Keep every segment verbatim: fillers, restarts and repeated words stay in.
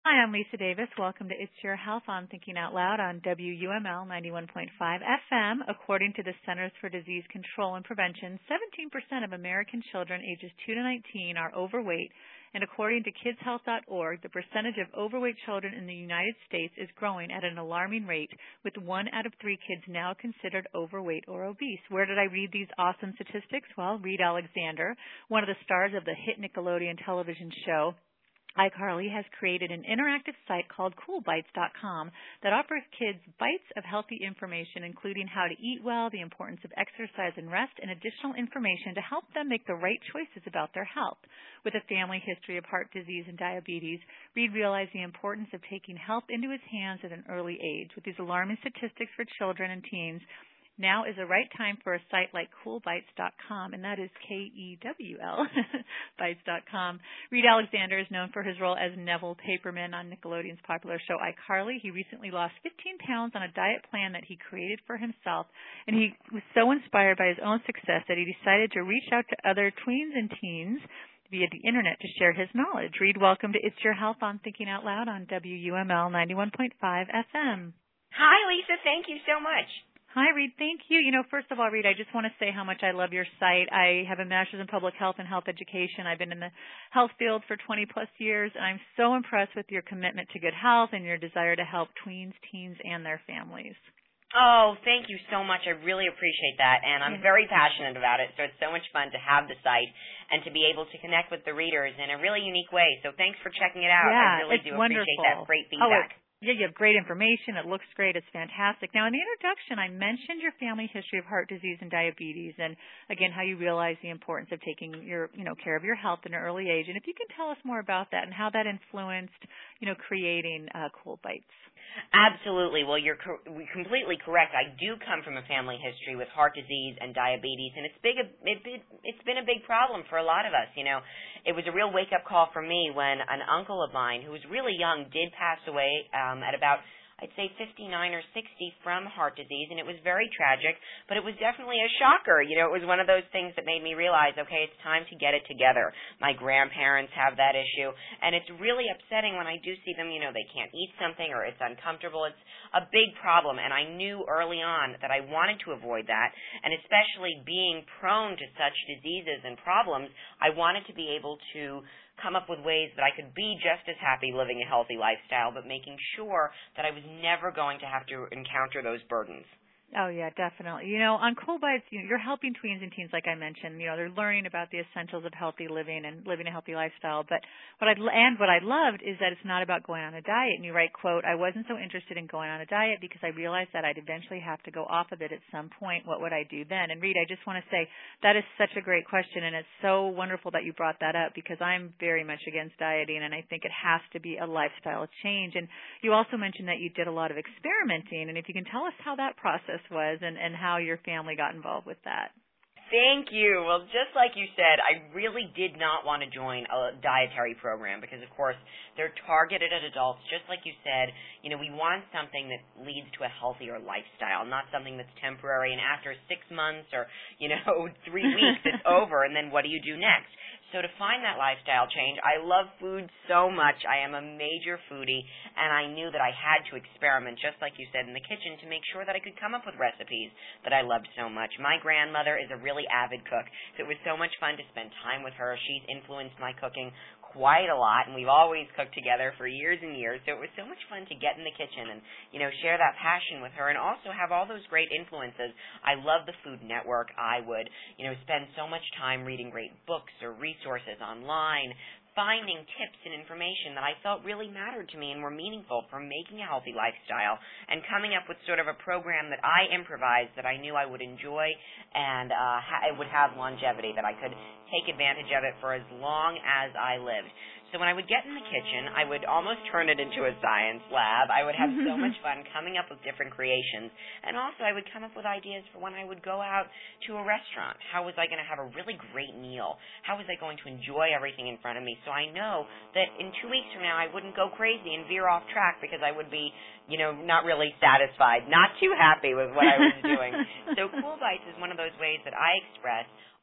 Hi, I'm Lisa Davis. Welcome to It's Your Health on Thinking Out Loud on W U M L ninety-one point five F M. According to the Centers for Disease Control and Prevention, seventeen percent of American children ages two to nineteen are overweight, and according to kids health dot org, the percentage of overweight children in the United States is growing at an alarming rate, with one out of three kids now considered overweight or obese. Where did I read these awesome statistics? Well, Reed Alexander, one of the stars of the hit Nickelodeon television show iCarly, has created an interactive site called cool bites dot com that offers kids bites of healthy information, including how to eat well, the importance of exercise and rest, and additional information to help them make the right choices about their health. With a family history of heart disease and diabetes, Reed realized the importance of taking health into his hands at an early age. With these alarming statistics for children and teens, now is the right time for a site like cool bites dot com, and that is K E W L, bites dot com. Reed Alexander is known for his role as Neville Paperman on Nickelodeon's popular show iCarly. He recently lost fifteen pounds on a diet plan that he created for himself, and he was so inspired by his own success that he decided to reach out to other tweens and teens via the Internet to share his knowledge. Reed, welcome to It's Your Health on Thinking Out Loud on W U M L ninety-one point five F M. Hi, Lisa. Thank you so much. Hi, Reed. Thank you. You know, first of all, Reed, I just want to say how much I love your site. I have a master's in public health and health education. I've been in the health field for twenty plus years, and I'm so impressed with your commitment to good health and your desire to help tweens, teens, and their families. Oh, thank you so much. I really appreciate that, and I'm Yeah. very passionate about it, so it's so much fun to have the site and to be able to connect with the readers in a really unique way. So thanks for checking it out. Yeah, I really it's do wonderful. appreciate that. Great Oh, feedback. it, yeah, you have great information. It looks great. It's fantastic. Now, in the introduction, I mentioned your family history of heart disease and diabetes, and again, how you realize the importance of taking your, you know, care of your health at an early age. And if you can tell us more about that and how that influenced, you know, creating uh, Cool Bites. Absolutely. Well, you're co- completely correct. I do come from a family history with heart disease and diabetes, and it's big. It, it, it's been a big problem for a lot of us. You know, it was a real wake-up call for me when an uncle of mine, who was really young, did pass away um, at about, I'd say fifty-nine or sixty from heart disease, and it was very tragic, but it was definitely a shocker. You know, it was one of those things that made me realize, okay, it's time to get it together. My grandparents have that issue, and it's really upsetting when I do see them, you know, they can't eat something or it's uncomfortable. It's a big problem, and I knew early on that I wanted to avoid that, and especially being prone to such diseases and problems, I wanted to be able to come up with ways that I could be just as happy living a healthy lifestyle, but making sure that I was never going to have to encounter those burdens. Oh, yeah, definitely. You know, on Cool Bites, you know, you're helping tweens and teens, like I mentioned. You know, they're learning about the essentials of healthy living and living a healthy lifestyle. But what I and what I loved is that it's not about going on a diet. And you write, quote, I wasn't so interested in going on a diet because I realized that I'd eventually have to go off of it at some point. What would I do then? And Reed, I just want to say that is such a great question, and it's so wonderful that you brought that up because I'm very much against dieting, and I think it has to be a lifestyle change. And you also mentioned that you did a lot of experimenting, and if you can tell us how that process was and, and how your family got involved with that. Thank you. Well, just like you said, I really did not want to join a dietary program because, of course, they're targeted at adults. Just like you said, you know, we want something that leads to a healthier lifestyle, not something that's temporary and after six months or, you know, three weeks it's over, and then what do you do next? So to find that lifestyle change, I love food so much. I am a major foodie, and I knew that I had to experiment, just like you said, in the kitchen to make sure that I could come up with recipes that I loved so much. My grandmother is a really avid cook, so it was so much fun to spend time with her. She's influenced my cooking quite a lot, and we've always cooked together for years and years, so it was so much fun to get in the kitchen and, you know, share that passion with her and also have all those great influences. I love the Food Network. I would, you know, spend so much time reading great books or resources online, finding tips and information that I felt really mattered to me and were meaningful for making a healthy lifestyle, and coming up with sort of a program that I improvised that I knew I would enjoy and uh, ha- it would have longevity, that I could take advantage of it for as long as I lived. So when I would get in the kitchen, I would almost turn it into a science lab. I would have so much fun coming up with different creations. And also I would come up with ideas for when I would go out to a restaurant. How was I going to have a really great meal? How was I going to enjoy everything in front of me? So I know that in two weeks from now I wouldn't go crazy and veer off track because I would be, you know, not really satisfied, not too happy with what I was doing. So Cool Bites is one of those ways that I express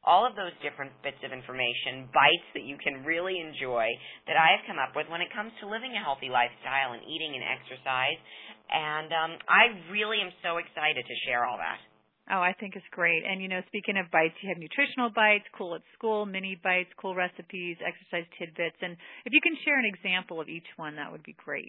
all of those different bits of information, bites that you can really enjoy that I have come up with when it comes to living a healthy lifestyle and eating and exercise. And um, I really am so excited to share all that. Oh, I think it's great. And, you know, speaking of bites, you have nutritional bites, cool at school, mini bites, cool recipes, exercise tidbits. And if you can share an example of each one, that would be great.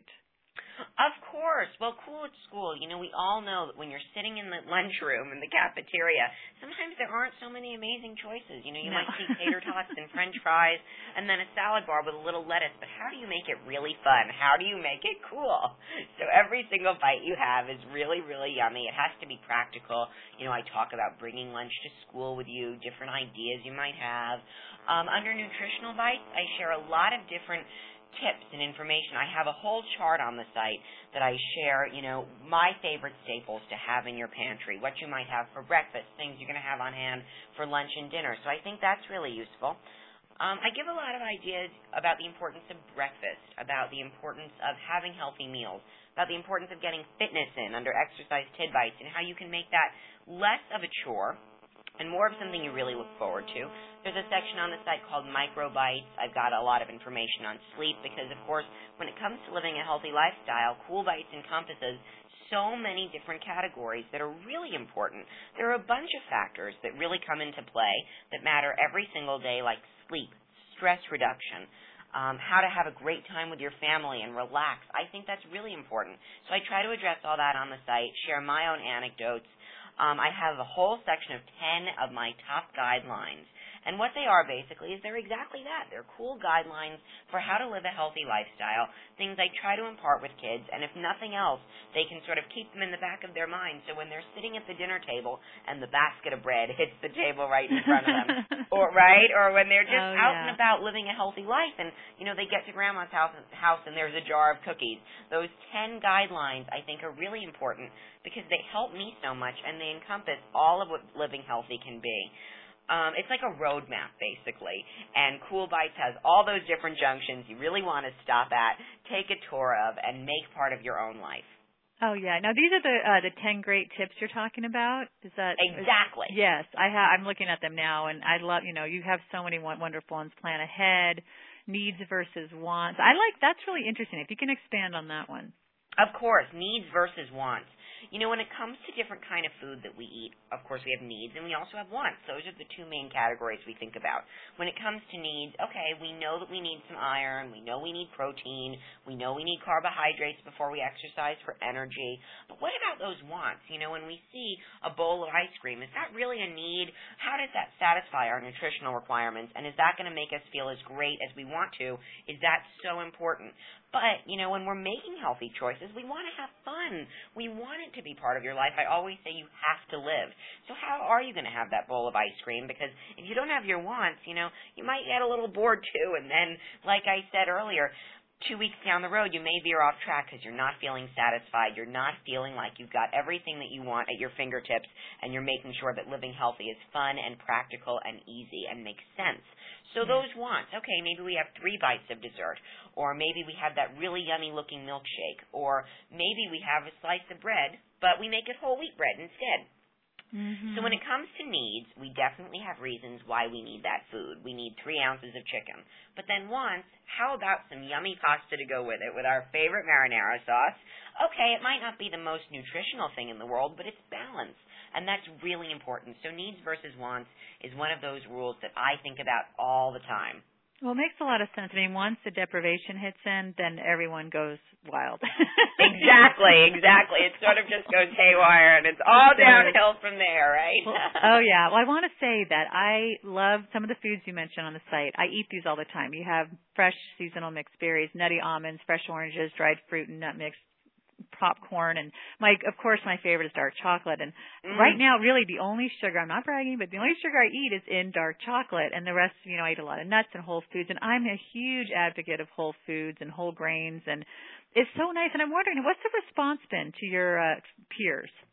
Of course. Well, cool at school. You know, we all know that when you're sitting in the lunchroom in the cafeteria, sometimes there aren't so many amazing choices. You know, you No. might see tater tots and French fries and then a salad bar with a little lettuce. But how do you make it really fun? How do you make it cool? So every single bite you have is really, really yummy. It has to be practical. You know, I talk about bringing lunch to school with you, different ideas you might have. Um, under nutritional bites, I share a lot of different tips and information. I have a whole chart on the site that I share, you know, my favorite staples to have in your pantry, what you might have for breakfast, things you're going to have on hand for lunch and dinner. So I think that's really useful. Um, I give a lot of ideas about the importance of breakfast, about the importance of having healthy meals, about the importance of getting fitness in under exercise tidbits, and how you can make that less of a chore and more of something you really look forward to. There's a section on the site called Microbites. I've got a lot of information on sleep because, of course, when it comes to living a healthy lifestyle, Cool Bites encompasses so many different categories that are really important. There are a bunch of factors that really come into play that matter every single day, like sleep, stress reduction, um, how to have a great time with your family and relax. I think that's really important. So I try to address all that on the site, share my own anecdotes. Um, I have a whole section of ten of my top guidelines. And what they are basically is they're exactly that. They're cool guidelines for how to live a healthy lifestyle, things I try to impart with kids, and if nothing else, they can sort of keep them in the back of their mind so when they're sitting at the dinner table and the basket of bread hits the table right in front of them, or right, or when they're just oh, out yeah. and about living a healthy life and, you know, they get to grandma's house, house and there's a jar of cookies. Those ten guidelines I think are really important because they help me so much and they encompass all of what living healthy can be. Um, it's like a roadmap, basically, and Cool Bites has all those different junctions you really want to stop at, take a tour of, and make part of your own life. Oh, yeah. Now, these are the uh, the ten great tips you're talking about? Is that Exactly. Is, yes. I ha- I'm looking at them now, and I love, you know, you have so many wonderful ones. Plan ahead, needs versus wants. I like, that's really interesting. If you can expand on that one. Of course, needs versus wants. You know, when it comes to different kind of food that we eat, of course we have needs and we also have wants. Those are the two main categories we think about. When it comes to needs, okay, we know that we need some iron, we know we need protein, we know we need carbohydrates before we exercise for energy. But what about those wants? You know, when we see a bowl of ice cream, is that really a need? How does that satisfy our nutritional requirements? And is that going to make us feel as great as we want to? Is that so important? But, you know, when we're making healthy choices, we want to have fun. We want it to be part of your life. I always say you have to live. So how are you going to have that bowl of ice cream? Because if you don't have your wants, you know, you might get a little bored too. And then, like I said earlier, two weeks down the road, you may veer off track because you're not feeling satisfied. You're not feeling like you've got everything that you want at your fingertips, and you're making sure that living healthy is fun and practical and easy and makes sense. So Yeah. those wants, okay, maybe we have three bites of dessert, or maybe we have that really yummy-looking milkshake, or maybe we have a slice of bread, but we make it whole wheat bread instead. Mm-hmm. So when it comes to needs, we definitely have reasons why we need that food. We need three ounces of chicken. But then wants, how about some yummy pasta to go with it with our favorite marinara sauce? Okay, it might not be the most nutritional thing in the world, but it's balance. And that's really important. So needs versus wants is one of those rules that I think about all the time. Well, it makes a lot of sense. I mean, once the deprivation hits in, then everyone goes wild. Exactly, exactly. It sort of just goes haywire, and it's all downhill from there, right? Well, oh, yeah. Well, I want to say that I love some of the foods you mentioned on the site. I eat these all the time. You have fresh seasonal mixed berries, nutty almonds, fresh oranges, dried fruit and nut mix, popcorn, and my, of course, my favorite is dark chocolate. And mm. right now, really, the only sugar, I'm not bragging, but the only sugar I eat is in dark chocolate, and the rest, you know, I eat a lot of nuts and whole foods, and I'm a huge advocate of whole foods and whole grains, and it's so nice. And I'm wondering, what's the response been to your uh, peers?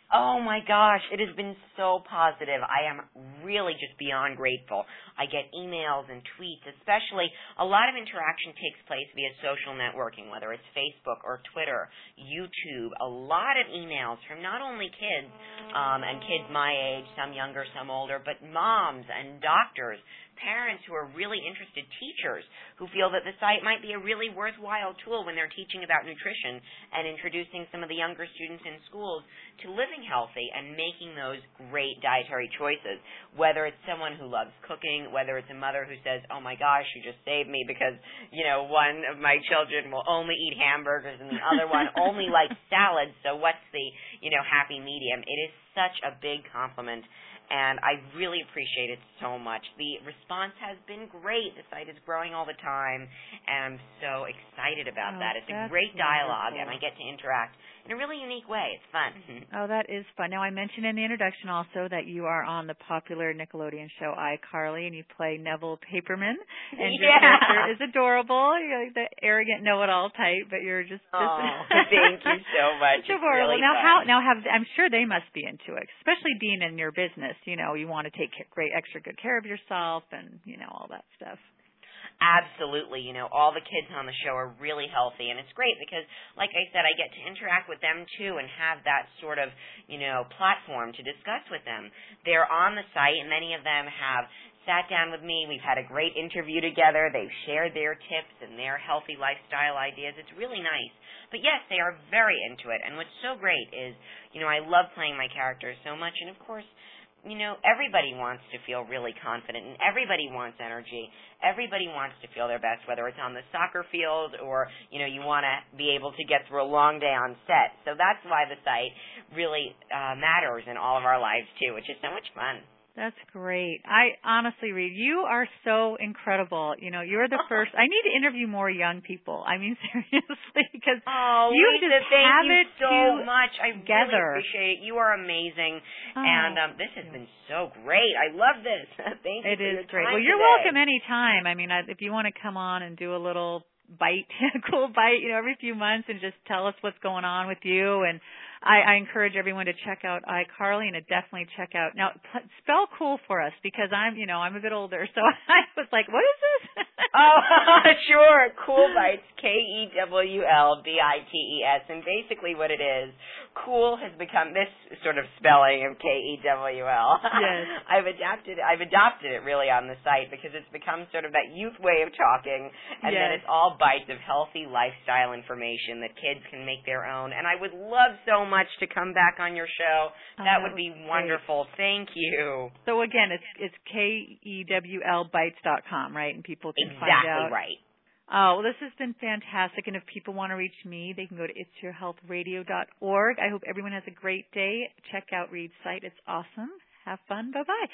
Oh my gosh, it has been so positive. I am really just beyond grateful. I get emails and tweets, especially a lot of interaction takes place via social networking, whether it's Facebook or Twitter, YouTube, a lot of emails from not only kids um, and kids my age, some younger, some older, but moms and doctors, parents who are really interested, teachers who feel that the site might be a really worthwhile tool when they're teaching about nutrition and introducing some of the younger students in schools to living healthy and making those great dietary choices, whether it's someone who loves cooking, whether it's a mother who says, oh my gosh, you just saved me because, you know, one of my children will only eat hamburgers and the other one only likes salads, so what's the, you know, happy medium? It is such a big compliment. And I really appreciate it so much. The response has been great. The site is growing all the time, and I'm so excited about oh, that. It's a great dialogue, wonderful. and I get to interact in a really unique way. It's fun. Oh, that is fun. Now, I mentioned in the introduction also that you are on the popular Nickelodeon show iCarly, and you play Neville Paperman, and your yeah. character is adorable. You're like the arrogant know-it-all type, but you're just... Oh, thank you so much. It's adorable. Really now, fun. how? Now, have I'm sure they must be into it, especially being in your business. You know, you want to take great, extra good care of yourself, and you know all that stuff. Absolutely. You know, all the kids on the show are really healthy, and it's great because, like I said, I get to interact with them, too, and have that sort of, you know, platform to discuss with them. They're on the site, and many of them have sat down with me. We've had a great interview together. They've shared their tips and their healthy lifestyle ideas. It's really nice. But, yes, they are very into it, and what's so great is, you know, I love playing my characters so much, and, of course, you know, everybody wants to feel really confident, and everybody wants energy. Everybody wants to feel their best, whether it's on the soccer field or, you know, you want to be able to get through a long day on set. So that's why the site really uh, matters in all of our lives, too, which is so much fun. That's great. I honestly, Reed, you are so incredible. You know, you're the first. I need to interview more young people. I mean, seriously, because oh, you Lisa, just thank have you it so much. I together. really appreciate it. You are amazing, oh, and um, this has been so great. I love this. Thank you. It for is your great. time Well, you're today. welcome anytime. I mean, I, if you want to come on and do a little bite, a cool bite, you know, every few months, and just tell us what's going on with you. And I, I encourage everyone to check out iCarly, and to definitely check out now. P- spell cool for us, because I'm, you know, I'm a bit older, so I was like, what is this? oh, sure. Cool Bites, K E W L B I T E S, and basically what it is, cool has become this sort of spelling of K E W L. Yes. I've adapted, I've adopted it really on the site because it's become sort of that youth way of talking, and yes. then it's all bites of healthy lifestyle information that kids can make their own. And I would love so much to come back on your show. That oh, would be wonderful. Great. Thank you. So again, it's it's K E W L bites dot com, right? And people can exactly find out. Exactly right. Oh, well, this has been fantastic. And if people want to reach me, they can go to its your health radio dot org. I hope everyone has a great day. Check out Reed's site. It's awesome. Have fun. Bye-bye.